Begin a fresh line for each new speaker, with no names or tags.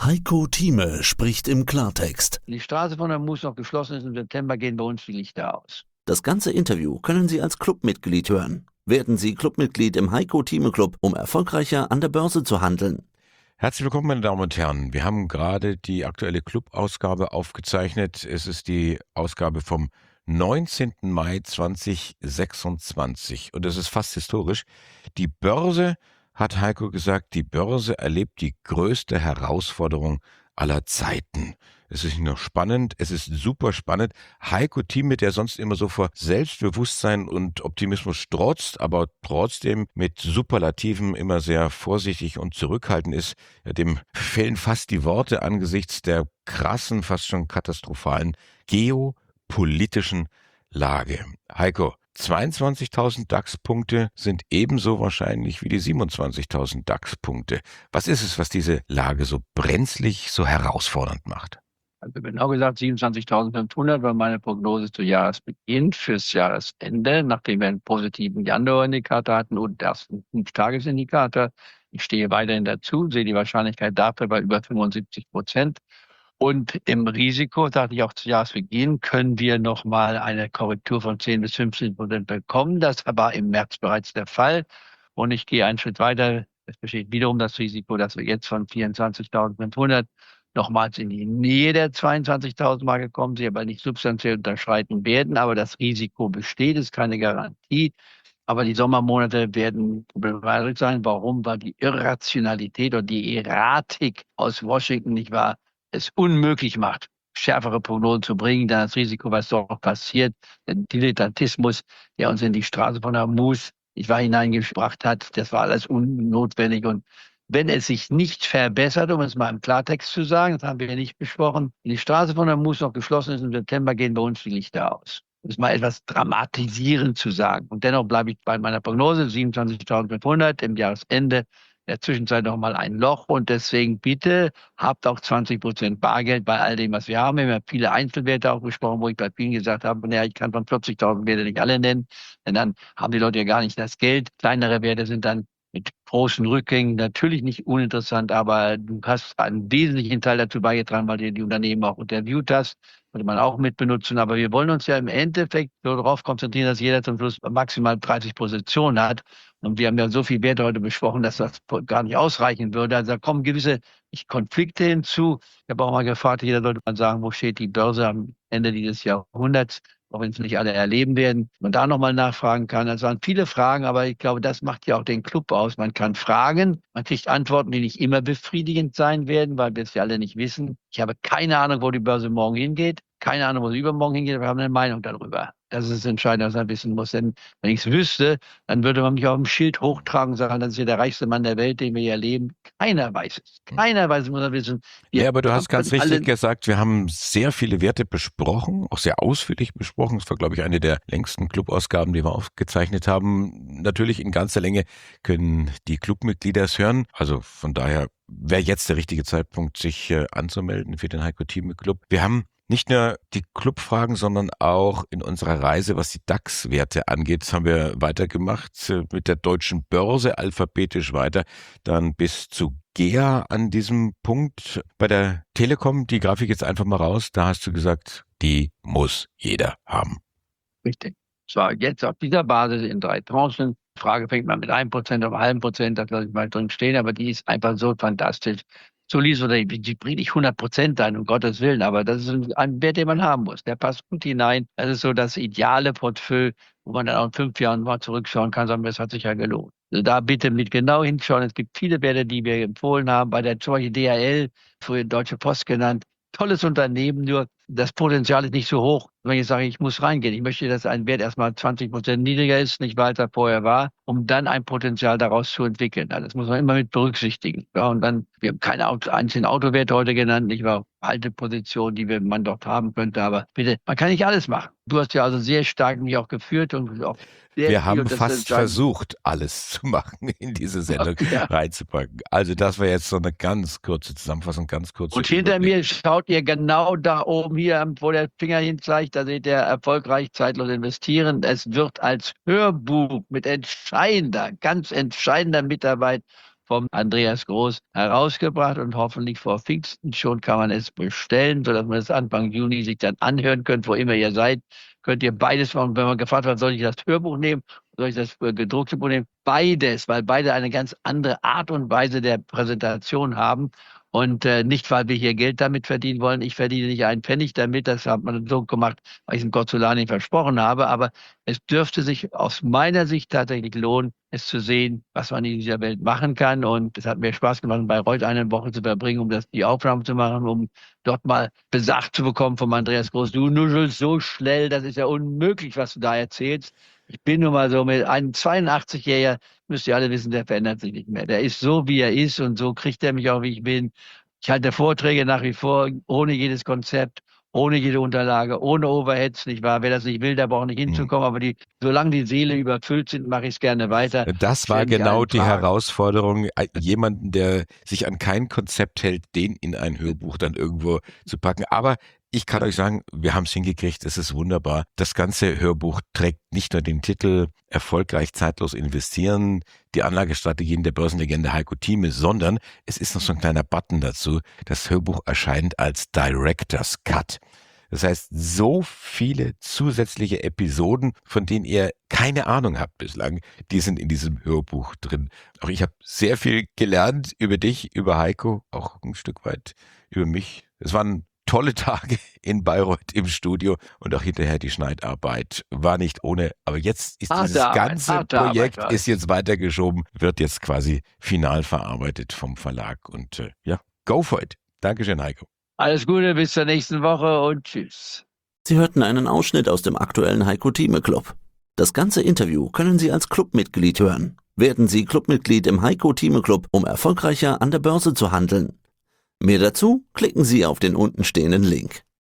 Heiko Thieme spricht im Klartext.
Die Straße von der Moos noch geschlossen ist, im September gehen bei uns die Lichter aus.
Das ganze Interview können Sie als Clubmitglied hören. Werden Sie Clubmitglied im Heiko Thieme Club, um erfolgreicher an der Börse zu handeln.
Herzlich willkommen, meine Damen und Herren. Wir haben gerade die aktuelle Club-Ausgabe aufgezeichnet. Es ist die Ausgabe vom 19. Mai 2026 und es ist fast historisch. Die Börse, hat Heiko gesagt, die Börse erlebt die größte Herausforderung aller Zeiten. Es ist nicht nur spannend, es ist super spannend. Heiko Thieme, der sonst immer so vor Selbstbewusstsein und Optimismus strotzt, aber trotzdem mit Superlativen immer sehr vorsichtig und zurückhaltend ist, dem fehlen fast die Worte angesichts der krassen, fast schon katastrophalen geopolitischen Lage. Heiko, 22.000 DAX-Punkte sind ebenso wahrscheinlich wie die 27.000 DAX-Punkte. Was ist es, was diese Lage so brenzlig, so herausfordernd macht?
Also genau gesagt 27.500 war meine Prognose zu Jahresbeginn fürs Jahresende, nachdem wir einen positiven Januarindikator hatten und ersten 5-Tages-Indikator. Ich stehe weiterhin dazu, sehe die Wahrscheinlichkeit dafür bei über 75%. Und im Risiko, sagte ich auch zu Jahresbeginn, können wir nochmal eine Korrektur von 10-15% bekommen. Das war im März bereits der Fall. Und ich gehe einen Schritt weiter. Es besteht wiederum das Risiko, dass wir jetzt von 24.500 nochmals in die Nähe der 22.000 Marke kommen, sie aber nicht substanziell unterschreiten werden. Aber das Risiko besteht, ist keine Garantie. Aber die Sommermonate werden problematisch sein. Warum? Weil die Irrationalität oder die Erratik aus Washington, nicht wahr, es unmöglich macht, schärfere Prognosen zu bringen, dann das Risiko, was dort passiert, der Dilettantismus, der uns in die Straße von der Moos hineingebracht hat, das war alles unnotwendig. Und wenn es sich nicht verbessert, um es mal im Klartext zu sagen, das haben wir nicht besprochen, wenn die Straße von der Moos noch geschlossen ist, im September gehen bei uns die Lichter aus. Das ist mal etwas dramatisierend zu sagen. Und dennoch bleibe ich bei meiner Prognose, 27.500 im Jahresende, in der Zwischenzeit noch mal ein Loch und deswegen bitte habt auch 20% Bargeld bei all dem, was wir haben. Wir haben viele Einzelwerte auch besprochen, wo ich bei vielen gesagt habe, naja, ich kann von 40.000 Werte nicht alle nennen, denn dann haben die Leute ja gar nicht das Geld. Kleinere Werte sind dann mit großen Rückgängen natürlich nicht uninteressant, aber du hast einen wesentlichen Teil dazu beigetragen, weil du die Unternehmen auch interviewt hast. Könnte man auch mit benutzen, aber wir wollen uns ja im Endeffekt so darauf konzentrieren, dass jeder zum Schluss maximal 30 Positionen hat. Und wir haben ja so viel Werte heute besprochen, dass das gar nicht ausreichen würde. Also da kommen gewisse Konflikte hinzu. Ich habe auch mal gefragt, jeder sollte mal sagen, wo steht die Börse am Ende dieses Jahrhunderts, auch wenn es nicht alle erleben werden. Man da nochmal nachfragen kann. Das waren viele Fragen, aber ich glaube, das macht ja auch den Club aus. Man kann fragen, man kriegt Antworten, die nicht immer befriedigend sein werden, weil wir es ja alle nicht wissen. Ich habe keine Ahnung, wo die Börse morgen hingeht. Keine Ahnung, wo sie übermorgen hingeht, aber wir haben eine Meinung darüber. Das ist das Entscheidende, was man wissen muss. Denn wenn ich es wüsste, dann würde man mich auf dem Schild hochtragen und sagen, das ist ja der reichste Mann der Welt, den wir hier erleben. Keiner weiß es. Keiner weiß es, muss man wissen.
Ja, aber du hast ganz richtig gesagt, wir haben sehr viele Werte besprochen, auch sehr ausführlich besprochen. Das war, glaube ich, eine der längsten Clubausgaben, die wir aufgezeichnet haben. Natürlich in ganzer Länge können die Clubmitglieder es hören. Also von daher wäre jetzt der richtige Zeitpunkt, sich anzumelden für den Heiko Thieme Club. Wir haben nicht nur die Clubfragen, sondern auch in unserer Reise, was die DAX-Werte angeht, das haben wir weitergemacht mit der deutschen Börse alphabetisch weiter, dann bis zu GEA an diesem Punkt. Bei der Telekom, die Grafik jetzt einfach mal raus, da hast du gesagt, die muss jeder haben.
Richtig. Zwar jetzt auf dieser Basis in 3 Tranchen. Die Frage fängt mal mit 1% auf 0,5%, das lasse ich mal drin stehen, aber die ist einfach so fantastisch. So liest oder die bringt nicht 100% ein, um Gottes Willen, aber das ist ein Wert, den man haben muss. Der passt gut hinein. Das ist so das ideale Portfolio, wo man dann auch in 5 Jahren mal zurückschauen kann, sagen, das hat sich ja gelohnt. Also da bitte mit genau hinschauen. Es gibt viele Werte, die wir empfohlen haben. Bei der zum Beispiel DHL, früher Deutsche Post genannt, tolles Unternehmen, nur das Potenzial ist nicht so hoch. Wenn ich sage, ich muss reingehen, ich möchte, dass ein Wert erstmal 20% niedriger ist, nicht weiter vorher war, um dann ein Potenzial daraus zu entwickeln. Also das muss man immer mit berücksichtigen. Ja, und dann, wir haben keine einzelnen Autowerte heute genannt, nicht wahr? Alte Positionen, die man dort haben könnte, aber bitte, man kann nicht alles machen. Du hast ja also sehr stark mich auch geführt und auch
wir haben fast versucht, alles zu machen, in diese Sendung reinzupacken. Also das war jetzt so eine ganz kurze Zusammenfassung, ganz kurz.
Und hinter mir schaut ihr genau da oben hier, wo der Finger hin zeigt, da seht ihr erfolgreich zeitlos investieren. Es wird als Hörbuch mit entscheidender, ganz entscheidender Mitarbeit vom Andreas Groß herausgebracht und hoffentlich vor Pfingsten schon kann man es bestellen, sodass man es Anfang Juni sich dann anhören könnt, wo immer ihr seid. Könnt ihr beides machen. Wenn man gefragt wird, soll ich das Hörbuch nehmen, soll ich das gedruckte Buch nehmen? Beides, weil beide eine ganz andere Art und Weise der Präsentation haben. Und nicht, weil wir hier Geld damit verdienen wollen. Ich verdiene nicht einen Pfennig damit. Das hat man so gemacht, weil ich es dem Gottsolani versprochen habe. Aber es dürfte sich aus meiner Sicht tatsächlich lohnen, es zu sehen, was man in dieser Welt machen kann. Und es hat mir Spaß gemacht, in Bayreuth eine Woche zu verbringen, um die Aufnahmen zu machen, um dort mal besagt zu bekommen vom Andreas Groß. Du nuschelst so schnell, das ist ja unmöglich, was du da erzählst. Ich bin nun mal so mit einem 82-Jähriger, müsst ihr alle wissen, der verändert sich nicht mehr. Der ist so, wie er ist und so kriegt er mich auch, wie ich bin. Ich halte Vorträge nach wie vor, ohne jedes Konzept, ohne jede Unterlage, ohne Overheads, nicht wahr? Wer das nicht will, der braucht nicht hinzukommen, aber solange die Seele überfüllt sind, mache ich es gerne weiter.
Das war genau die Herausforderung, jemanden, der sich an kein Konzept hält, den in ein Hörbuch dann irgendwo zu packen. Aber ich kann euch sagen, wir haben es hingekriegt, es ist wunderbar. Das ganze Hörbuch trägt nicht nur den Titel Erfolgreich zeitlos investieren, die Anlagestrategien der Börsenlegende Heiko Thieme, sondern es ist noch so ein kleiner Button dazu. Das Hörbuch erscheint als Director's Cut. Das heißt, so viele zusätzliche Episoden, von denen ihr keine Ahnung habt bislang, die sind in diesem Hörbuch drin. Auch ich habe sehr viel gelernt über dich, über Heiko, auch ein Stück weit über mich. Es waren tolle Tage in Bayreuth im Studio und auch hinterher die Schneidarbeit war nicht ohne. Aber jetzt ist dieses ganze Projekt ist jetzt weitergeschoben, wird jetzt quasi final verarbeitet vom Verlag und ja, go for it. Dankeschön, Heiko.
Alles Gute, bis zur nächsten Woche und tschüss.
Sie hörten einen Ausschnitt aus dem aktuellen Heiko Thieme Club. Das ganze Interview können Sie als Clubmitglied hören. Werden Sie Clubmitglied im Heiko Thieme Club, um erfolgreicher an der Börse zu handeln. Mehr dazu klicken Sie auf den untenstehenden Link.